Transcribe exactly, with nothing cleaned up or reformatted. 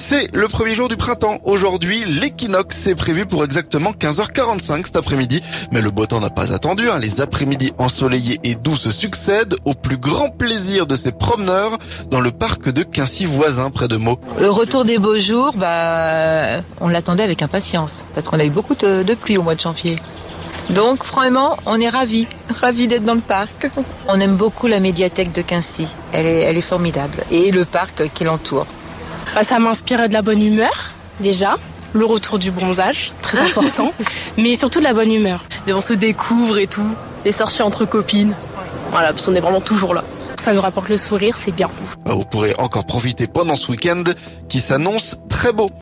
C'est le premier jour du printemps. Aujourd'hui, l'équinoxe est prévu pour exactement quinze heures quarante-cinq cet après-midi. Mais le beau temps n'a pas attendu, hein. Les après-midi ensoleillés et doux se succèdent au plus grand plaisir de ces promeneurs dans le parc de Quincy voisin près de Meaux. Le retour des beaux jours, bah, on l'attendait avec impatience parce qu'on a eu beaucoup de, de pluie au mois de janvier. Donc vraiment, on est ravis, ravis d'être dans le parc. On aime beaucoup la médiathèque de Quincy, elle est, elle est formidable. Et le parc qui l'entoure. Bah, ça m'inspire de la bonne humeur, déjà. Le retour du bronzage, très important. Mais surtout de la bonne humeur. On se découvre et tout. Les sorties entre copines. Voilà, parce qu'on est vraiment toujours là. Ça nous rapporte le sourire, c'est bien. Vous pourrez encore profiter pendant ce week-end qui s'annonce très beau.